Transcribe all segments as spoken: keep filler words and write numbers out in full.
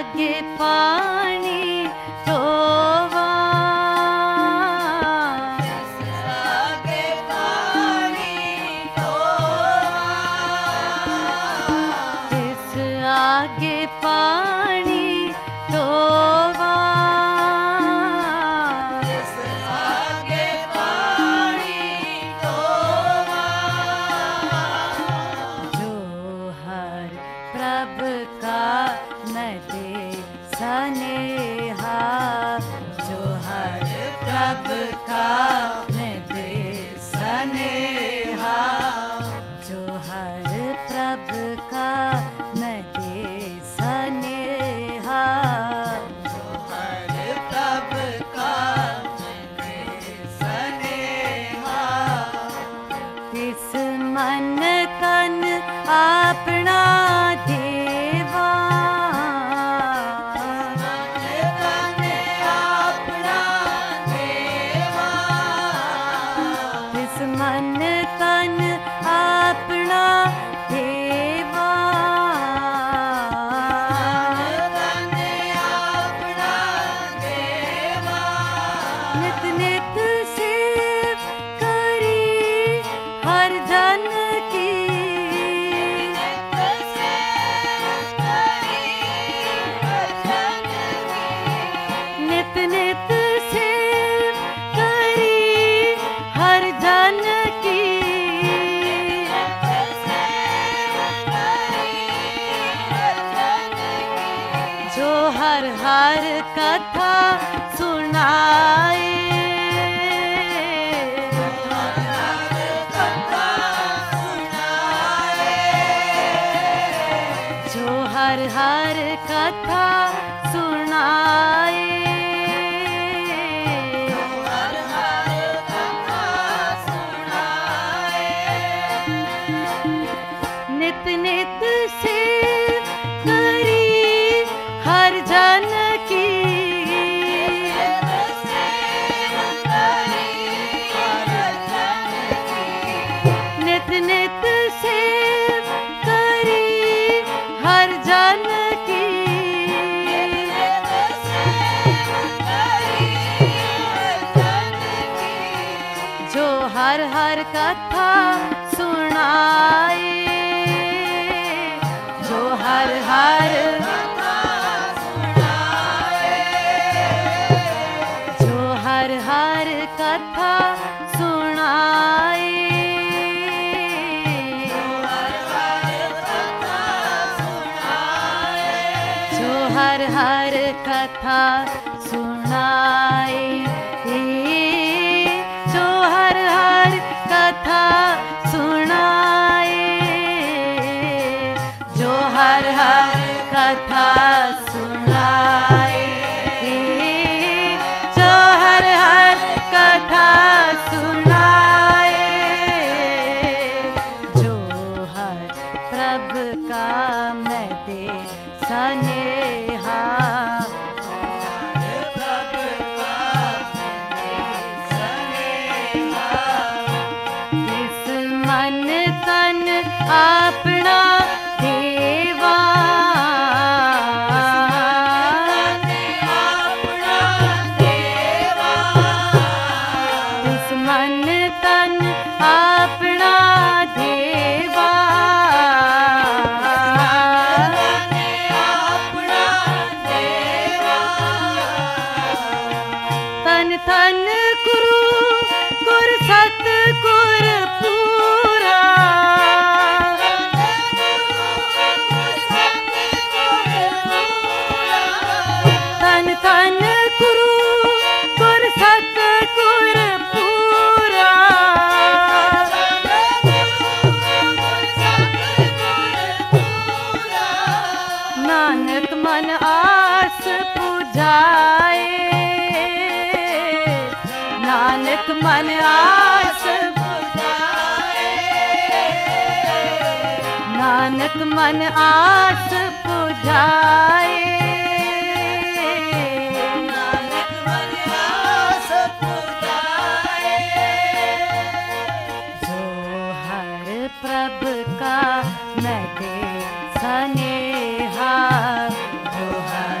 आगे पानी टोवा, आगे पानी टोवा, जिस आगे पानी टोवा, जिस आगे पानी टोवा, जो हर प्रभु का न दे सनेहा, जो हर प्रभु का न दे सनेहा, जो हर प्रभु का न दे सनेहा, हर प्रभु का दे सनेहा, तिस मन तन अपना देवा, तन अपना देवा, तिस मन तन अपना देवा, तन अपना देवा, नित नित सेव करी हर जन की, नित नित सेव करी हर जन की, जो हर हर कथा सुनाए, जो हर हर कथा सुनाए, हर हर कथा सुनाए, नित नित सेव करी हर जन की, नित नित सेव करी हर जन की, जो हर हर कथा सुनाए, जो हर हर जो हर हर कथा सुनाए, जो हर हर कथा सुनाए, जो हर हर कथा सुनाए, जो हर हर कथा सुनाए, जो हर हर कथा सुनाए, जो हर प्रभु का मैं दे सनेहा, इस मन तन अपना देवा, इस मन तन अपना देवा, तन तन गुरु गुर सत गुर पूरा, तन तन गुरु गुर सत गुर पूरा, नानक मन आस पुजाए, नानक मन आस नानक मन आस पुजाए, जो हर प्रभु का मैं दे सनेहा, जो हर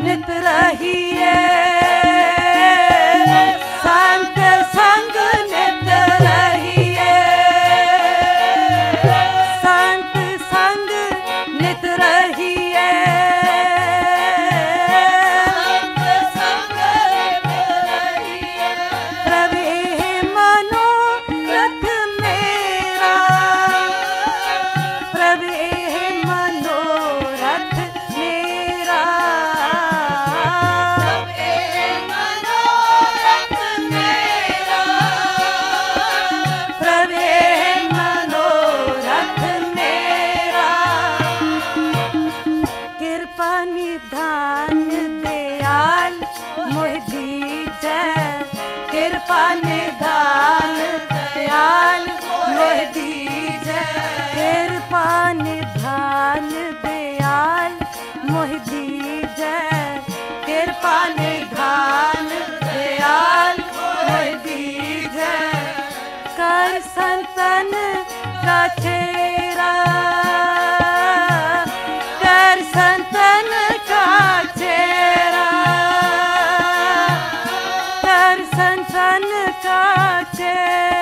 नित रहिए संत संग नित रहिए संत संग नित रहिए संत संग रहिए प्रभु मनोरथ मेरा प्रभु मनोरथ मेरा मनोरथ मेरा प्रभु मनोरथ मेरा कृपा निधान दयाल मोहि दीजै कृपा निधान दयाल मोहि दीजै कृपा निधान दयाल मोहि दीजै कृपा निधान दयाल मोहि दीजै कर संतन का चेरा कर संतन का चेरा कर संतन का चेरा